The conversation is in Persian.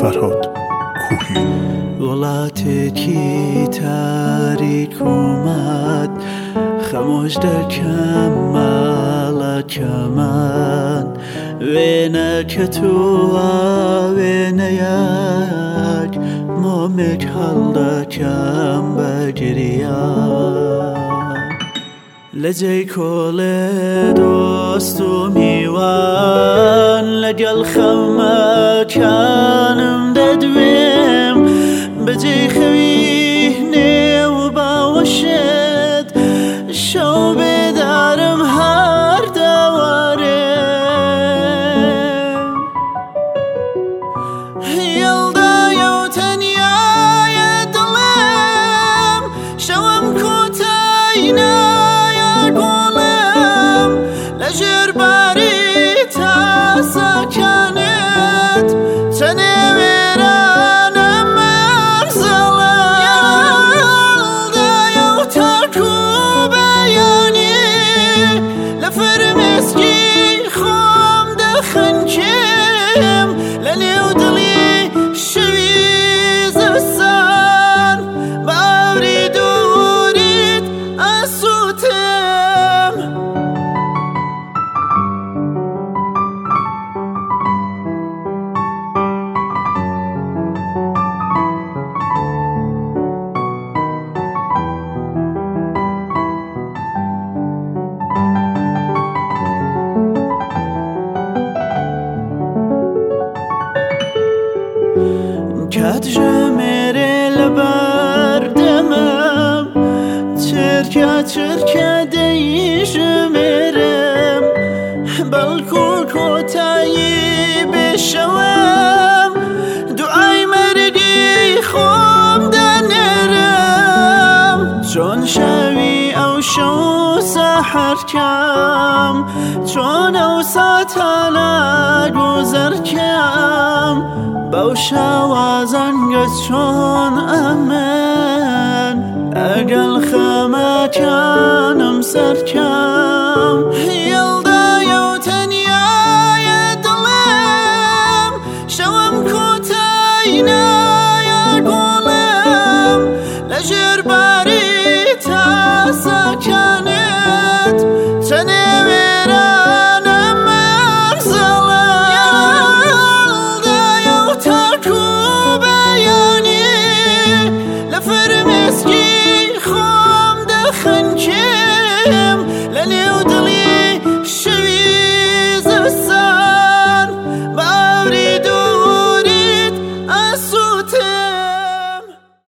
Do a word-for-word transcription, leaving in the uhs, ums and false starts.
فرهاد کوهی. وڵاتێکی تاریک ومات خەمۆش دەکەم ماڵەکەمان وێنەکە تووە وێنەیەک مۆمێک هەڵدەکەم بە گریان لە جێی کۆڵێ دۆست و میوان لەگەڵ خەمەکانم دەدوێم بەجێی خەوی نێو باوەشێت شەو بێدارم هەر دەوارێم هێڵدایە و تەنیایە دڵێم شەوم کۆتای نایە گۆڵێم لە ژێرباری تاسەکانت چەنێ کاتژمێرێ لەبەر دەمەم چرکە چرکە دەیژمێرم بەڵکو کۆتایی بێشەوەم دوعای مەرگی خۆم دەنێرم چۆن شەوی ئەو شەو سەحەرکەم چۆن ئەو ساتانە گوزەرکەم بەو شاوازەنگە چۆن ئەمن ئەگەڵ خەمەکانم سەرکەم هێڵدایە و تەنیایە دڵێم شەوم کۆتای نایە گۆڵێم لە ژێرباری تاسەکانت چەنێ فرمسکی خۆم دەخەنکێم لە نێو